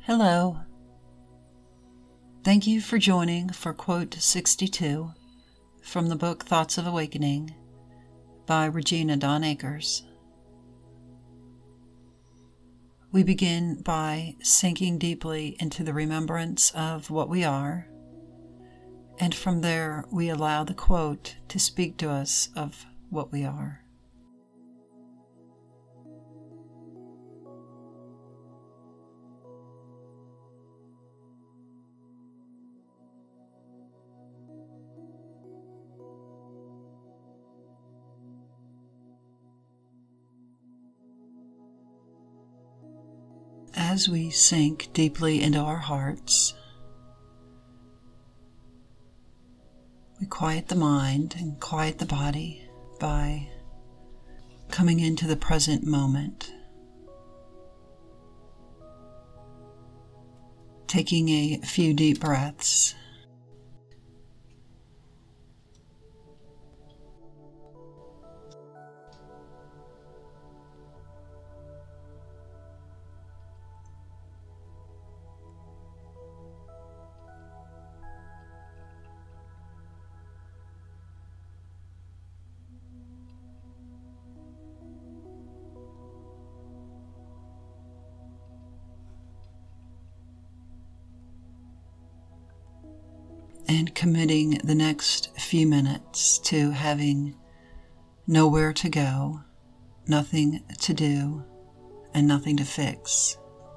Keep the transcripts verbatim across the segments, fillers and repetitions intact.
Hello. Thank you for joining for Quote sixty-two from the book Thoughts of Awakening by Regina Dawn Akers. We begin by sinking deeply into the remembrance of what we are, and from there we allow the quote to speak to us of what we are. As we sink deeply into our hearts, we quiet the mind and quiet the body by coming into the present moment, taking a few deep breaths. And committing the next few minutes to having nowhere to go, nothing to do, and nothing to fix.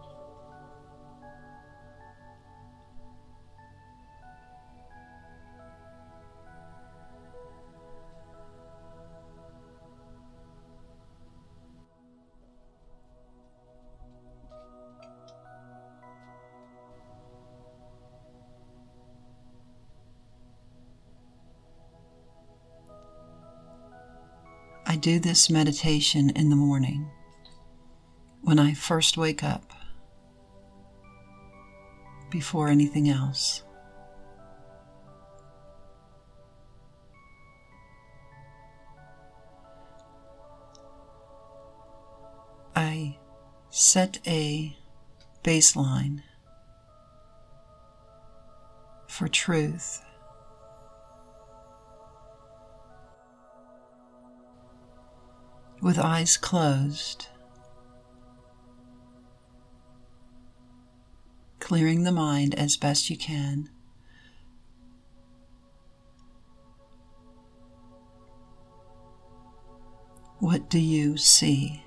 I do this meditation in the morning when I first wake up, before anything else. I set a baseline for truth. With eyes closed, clearing the mind as best you can. What do you see?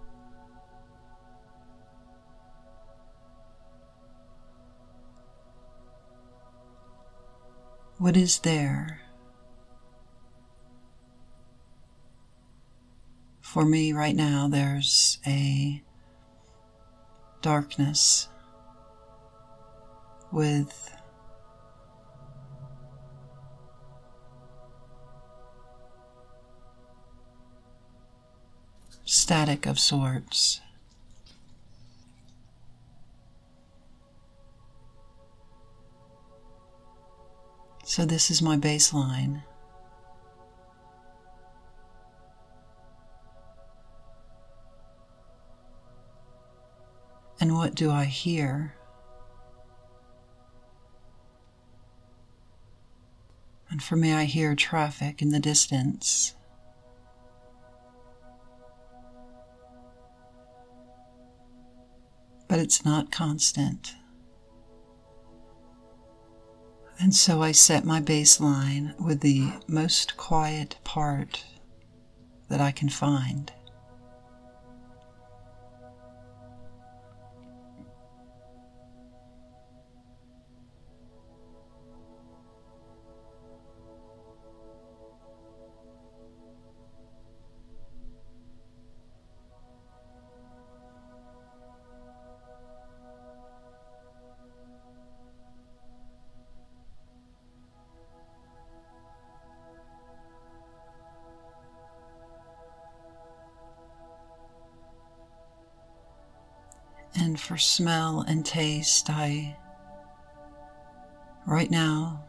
What is there? For me right now, there's a darkness with static of sorts. So this is my baseline. And what do I hear? And for me, I hear traffic in the distance. But it's not constant. And so I set my baseline with the most quiet part that I can find. And for smell and taste, I, right now,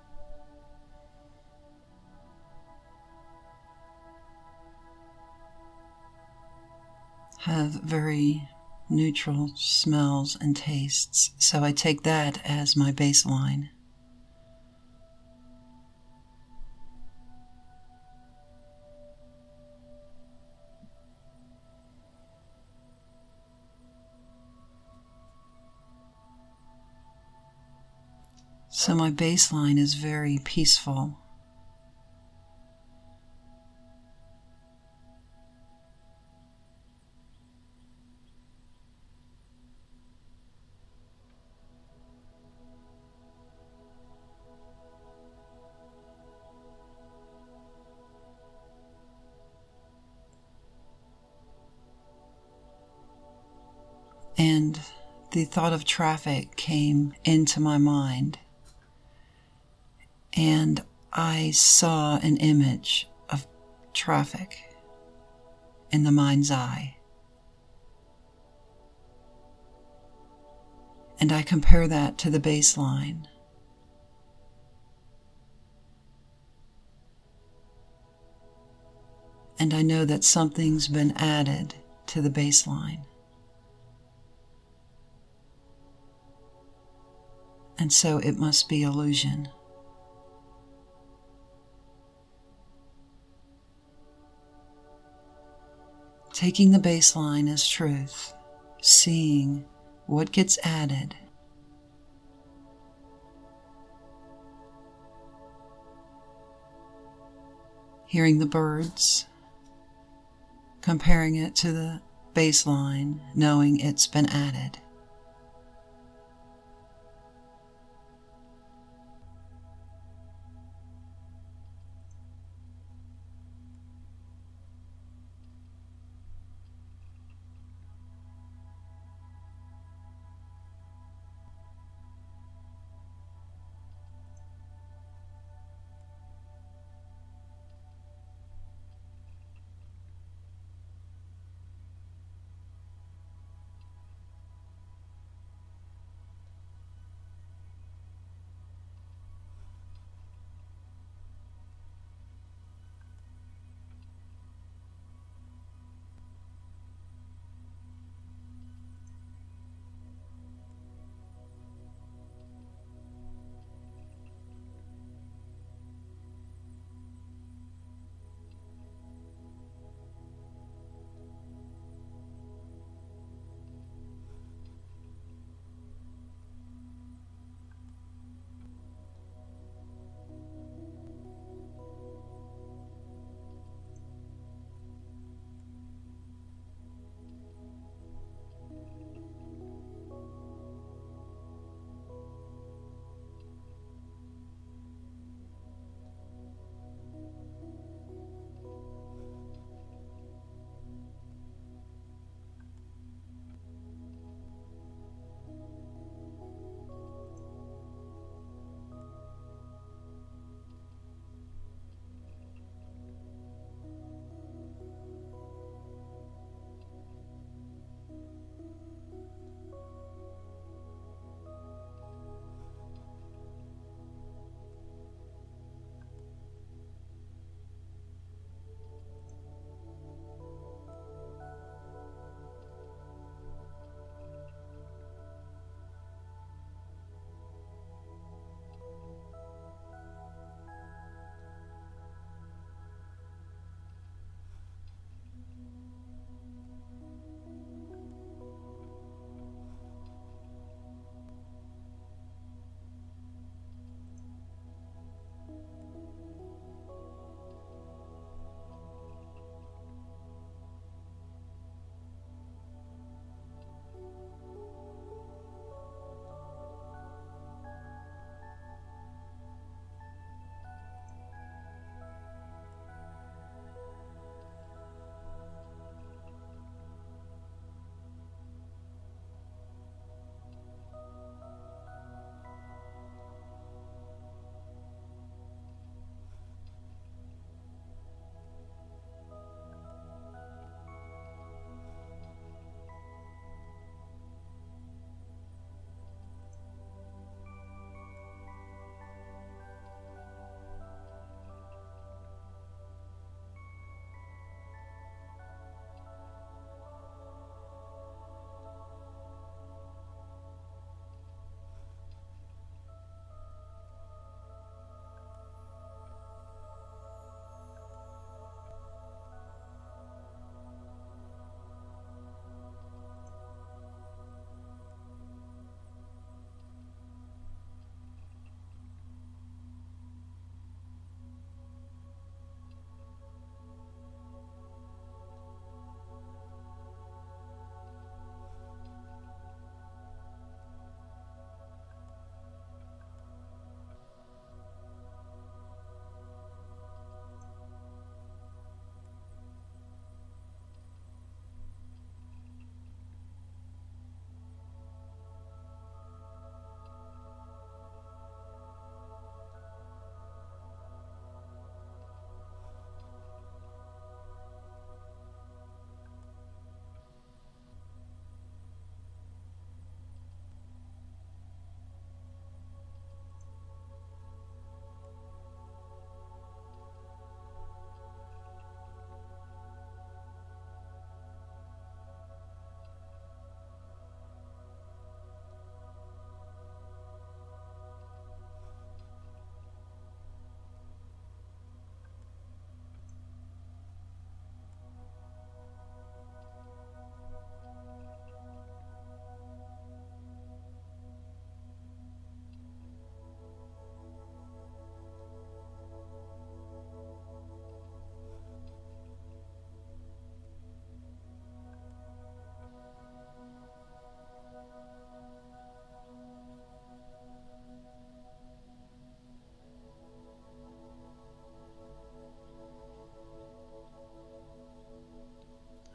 have very neutral smells and tastes. So I take that as my baseline. So my baseline is very peaceful. And the thought of traffic came into my mind, and I saw an image of traffic in the mind's eye. And I compare that to the baseline. And I know that something's been added to the baseline. And so it must be illusion. Taking the baseline as truth, seeing what gets added, hearing the birds, comparing it to the baseline, knowing it's been added.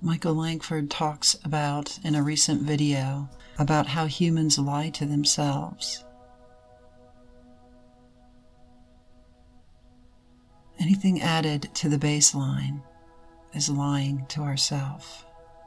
Michael Langford talks about in a recent video about how humans lie to themselves. Anything added to the baseline is lying to ourselves.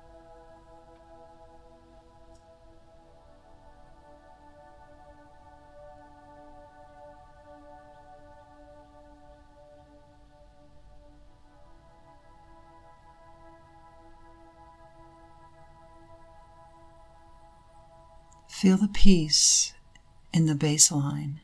Feel the peace in the baseline.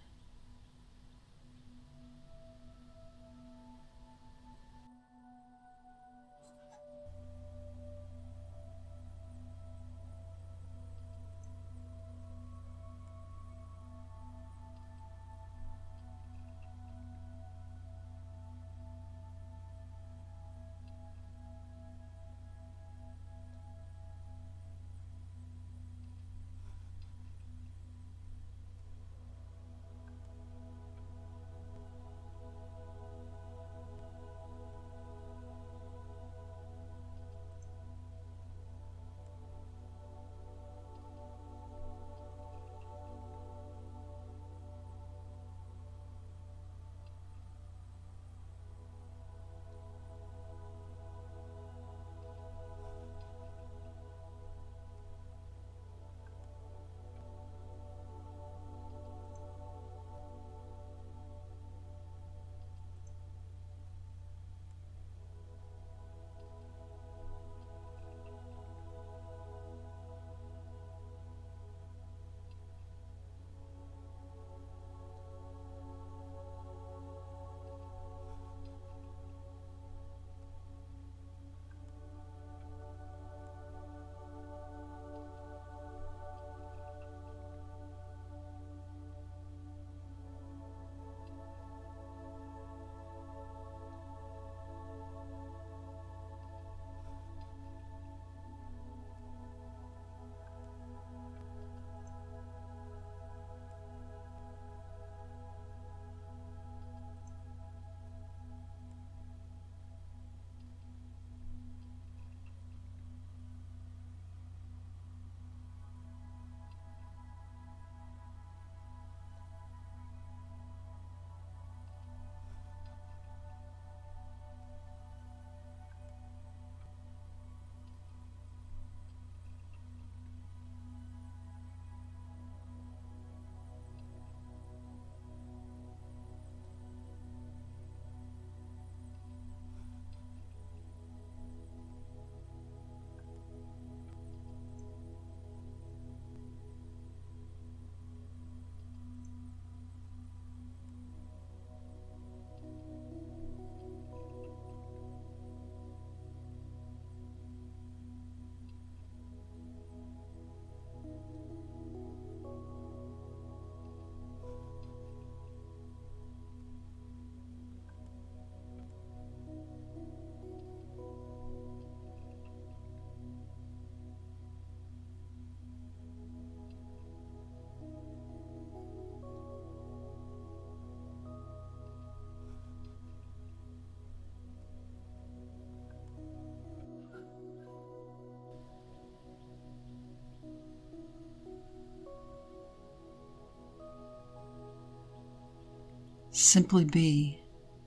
Simply be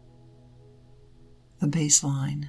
the baseline.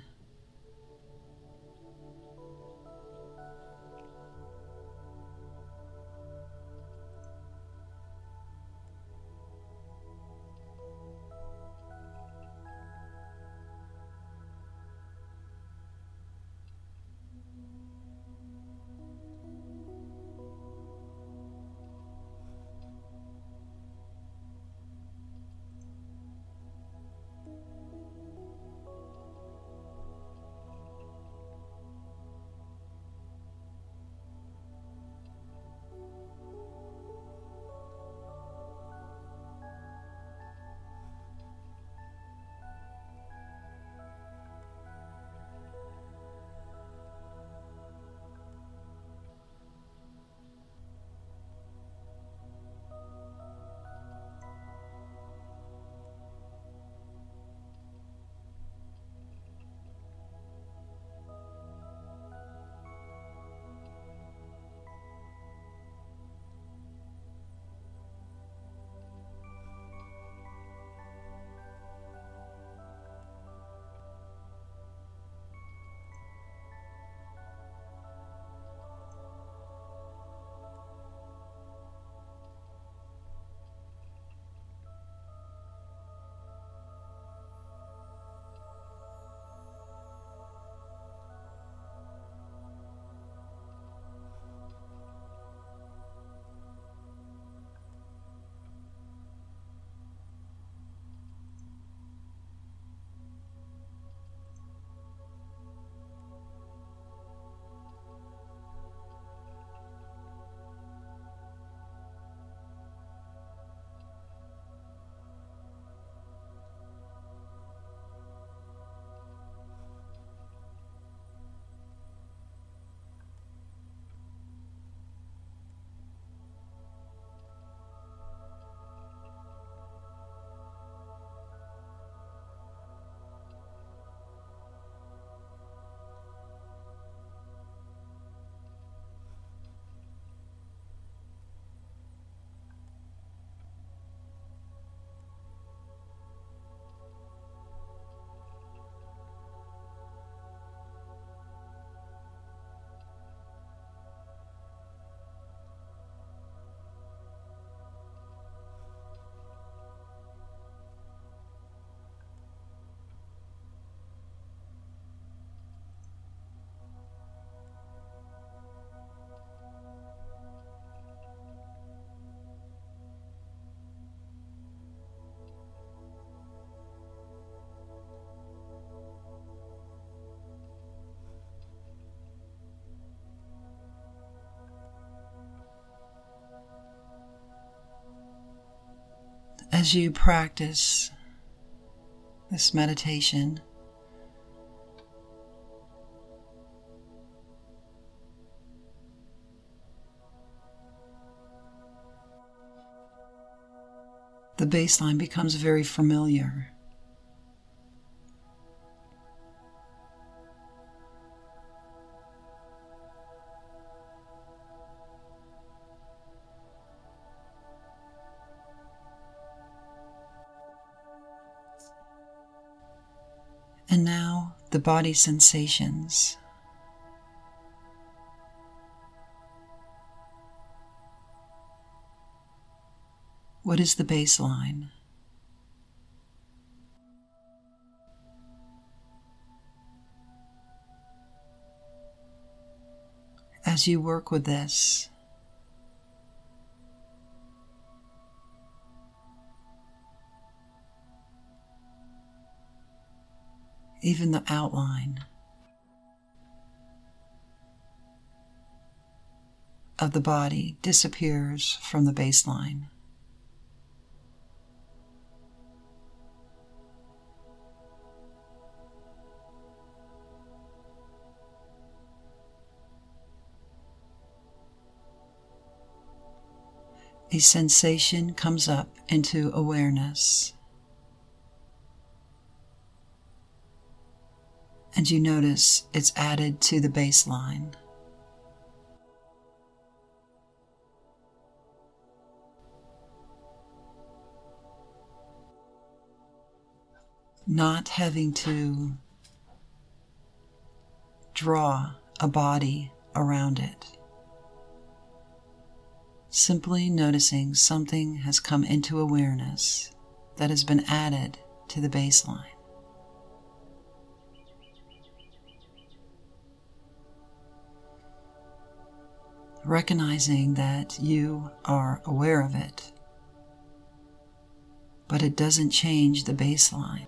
As you practice this meditation, the baseline becomes very familiar. And now the body sensations. What is the baseline? As you work with this, even the outline of the body disappears from the baseline. A sensation comes up into awareness, and you notice it's added to the baseline. Not having to draw a body around it. Simply noticing something has come into awareness that has been added to the baseline. Recognizing that you are aware of it, but it doesn't change the baseline.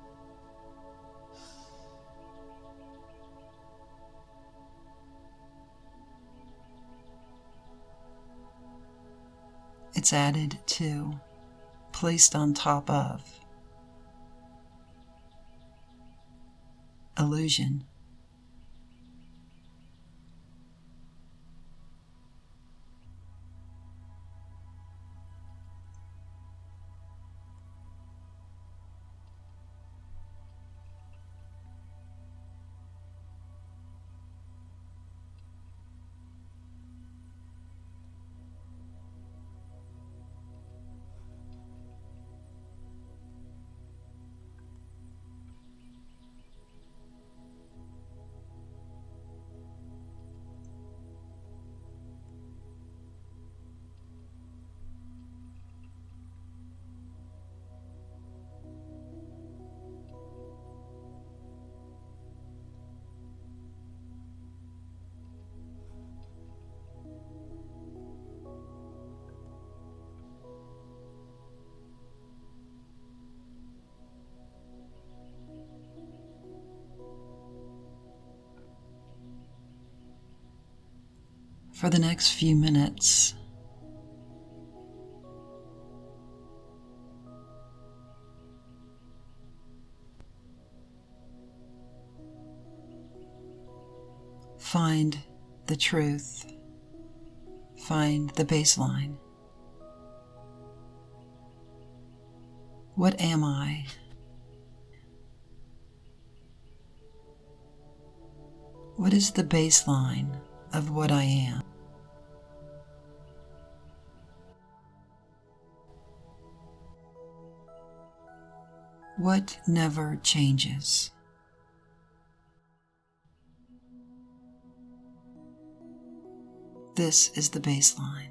It's added to, placed on top of, illusion. For the next few minutes, find the truth, find the baseline. What am I? What is the baseline of what I am? What never changes? This is the baseline.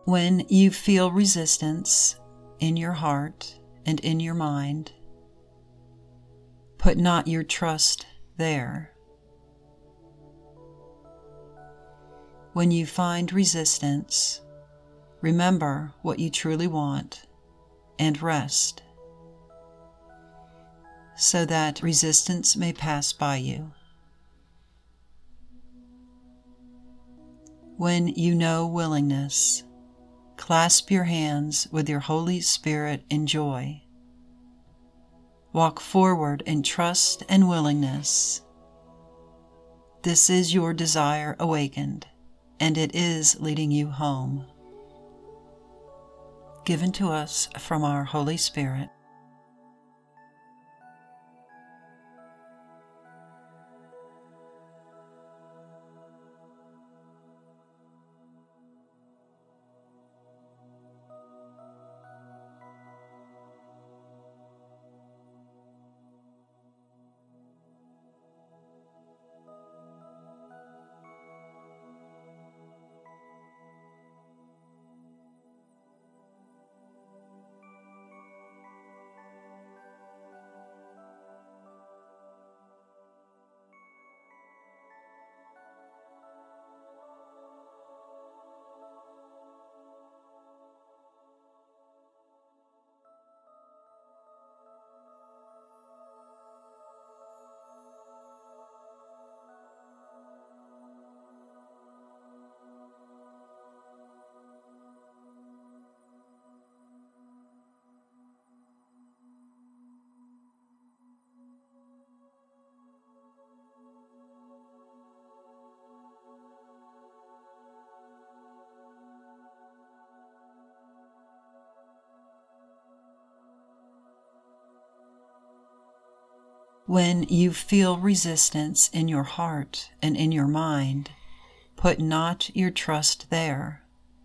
When you feel resistance in your heart and in your mind, put not your trust there. When you find resistance, remember what you truly want and rest, so that resistance may pass by you. When you know willingness, clasp your hands with your Holy Spirit in joy. Walk forward in trust and willingness. This is your desire awakened, and it is leading you home. Given to us from our Holy Spirit. When you feel resistance in your heart and in your mind, put not your trust there.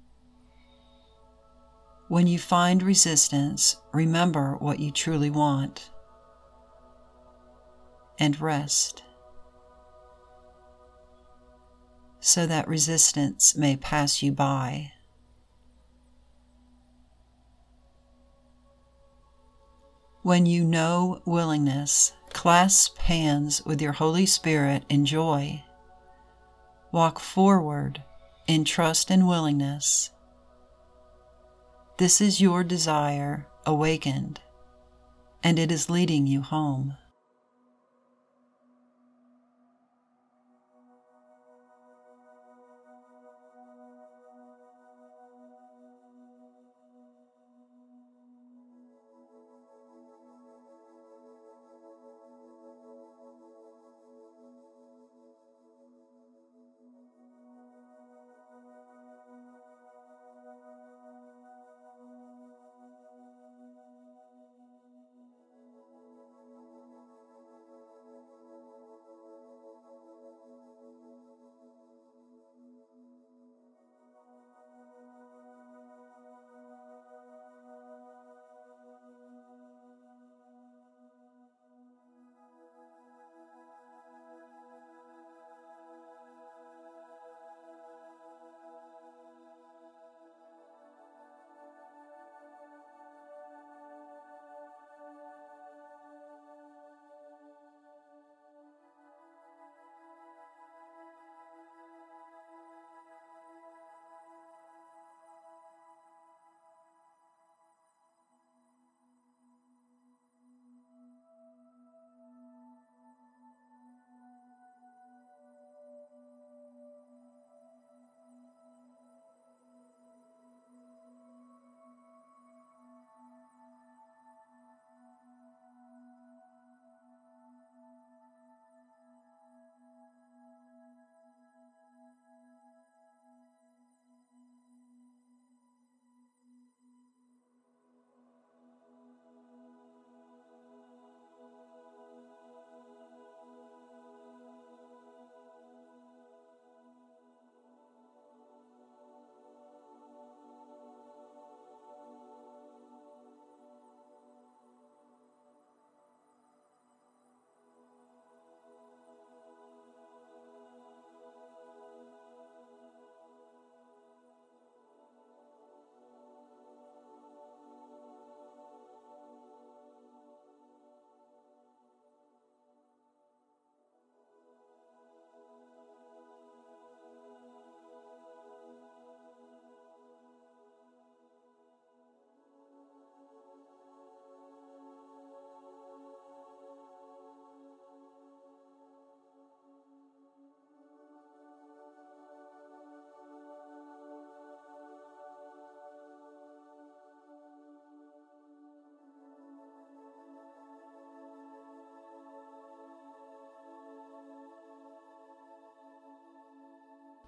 When you find resistance, remember what you truly want and rest, so that resistance may pass you by. When you know willingness, clasp hands with your Holy Spirit in joy. Walk forward in trust and willingness. This is your desire awakened, and it is leading you home.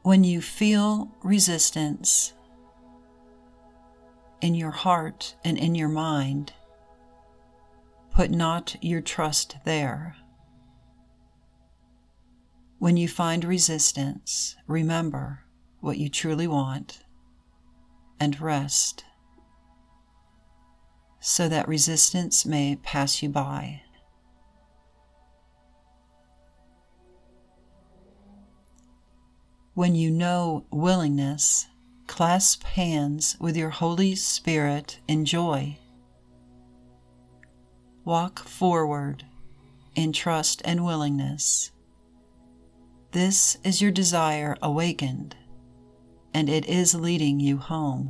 When you feel resistance in your heart and in your mind, put not your trust there. When you find resistance, remember what you truly want and rest, so that resistance may pass you by. When you know willingness, clasp hands with your Holy Spirit in joy. Walk forward in trust and willingness. This is your desire awakened, and it is leading you home.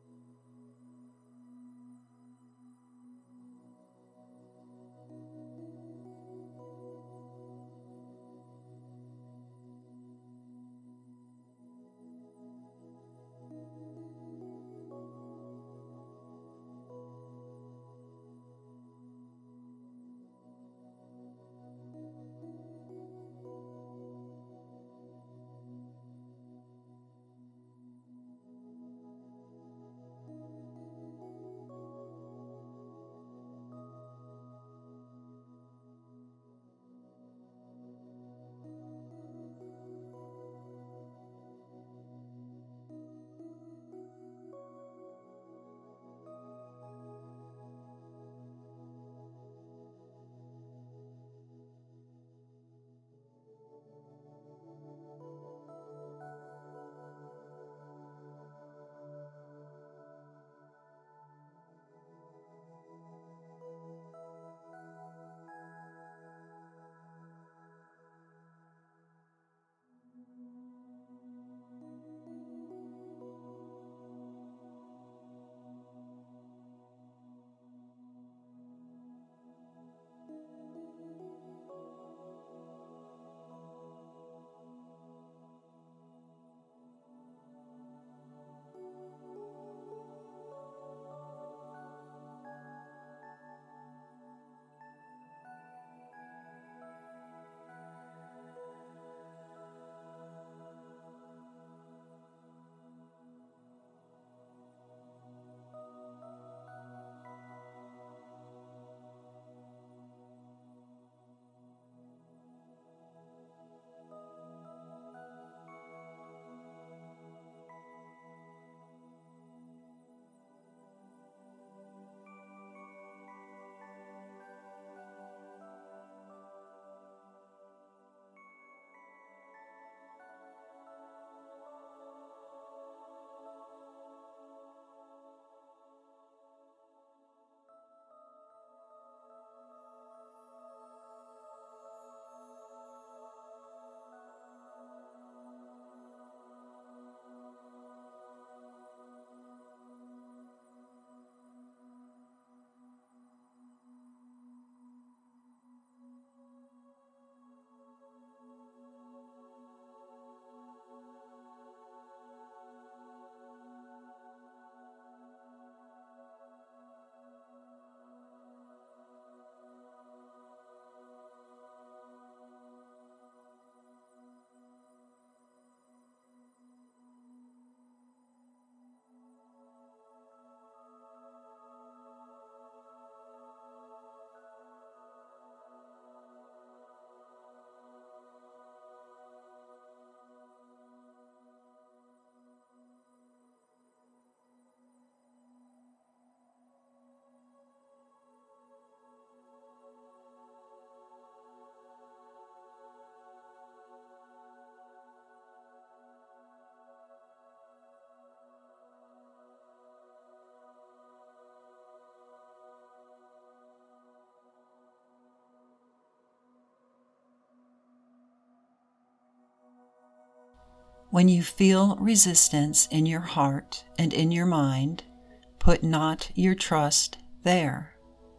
When you feel resistance in your heart and in your mind, put not your trust there.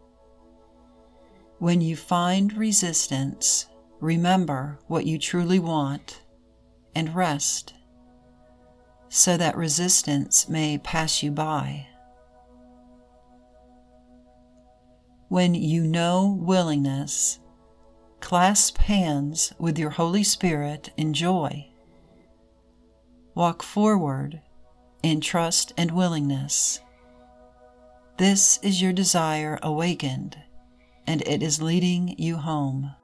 When you find resistance, remember what you truly want and rest, so that resistance may pass you by. When you know willingness, clasp hands with your Holy Spirit in joy. Walk forward in trust and willingness. This is your desire awakened, and it is leading you home.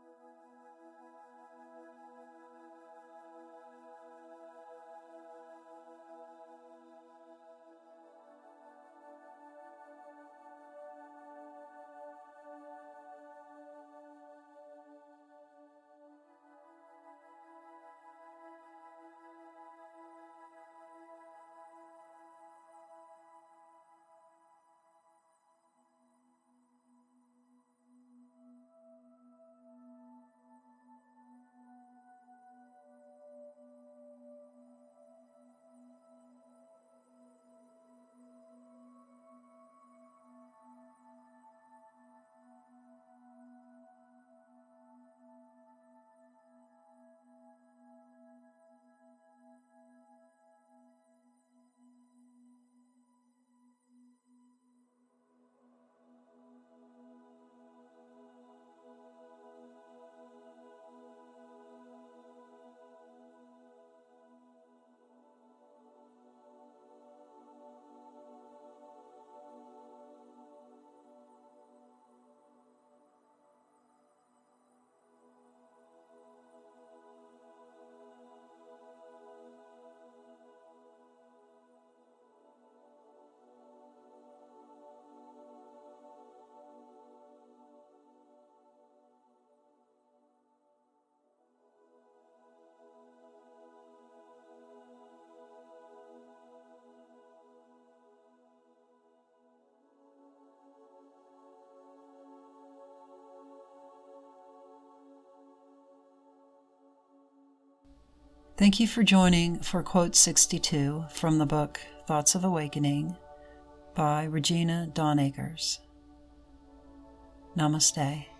Thank you for joining for Quote sixty-two from the book Thoughts of Awakening by Regina Dawn Akers. Namaste.